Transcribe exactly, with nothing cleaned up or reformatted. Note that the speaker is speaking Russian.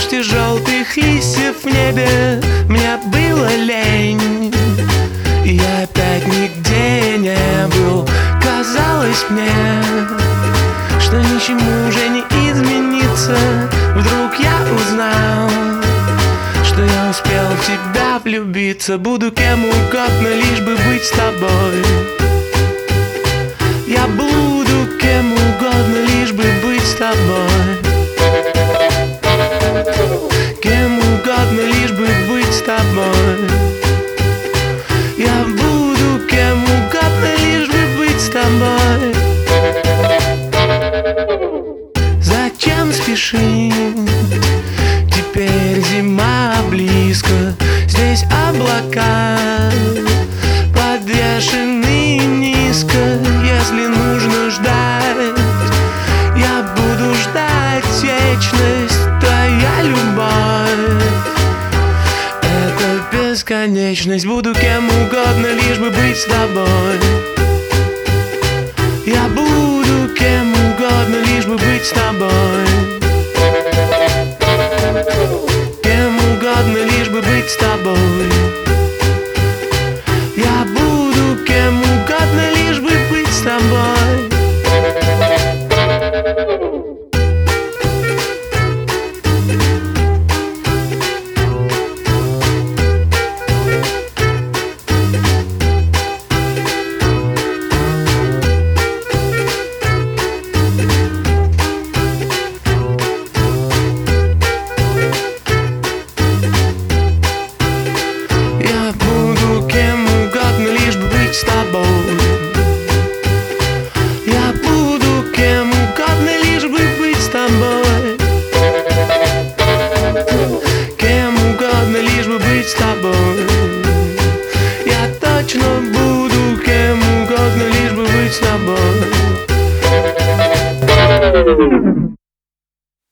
дождь и желтых листьев в небе мне было лень. И я опять нигде не был. Казалось мне, что ничему уже не измениться. Вдруг я узнал, что я успел в тебя влюбиться. Буду кем угодно, лишь бы быть с тобой. Я буду кем угодно, лишь бы быть с тобой. Кем угодно, лишь бы быть с тобой. Я буду кем угодно, лишь бы быть с тобой. Зачем спешить? Теперь зима близко. Здесь облака подвешены низко. Если нужно ждать, я буду ждать вечность. Твоя любовь — это бесконечность. Буду кем угодно, лишь бы быть с тобой. Я буду кем угодно, лишь бы быть с тобой. Кем угодно, лишь бы быть с тобой. Я буду кем угодно, лишь бы быть с тобой. С тобой. Я буду кем угодно, лишь бы быть с тобой. Кем угодно, лишь бы быть с тобой. Я точно буду кем угодно, лишь бы быть с тобой.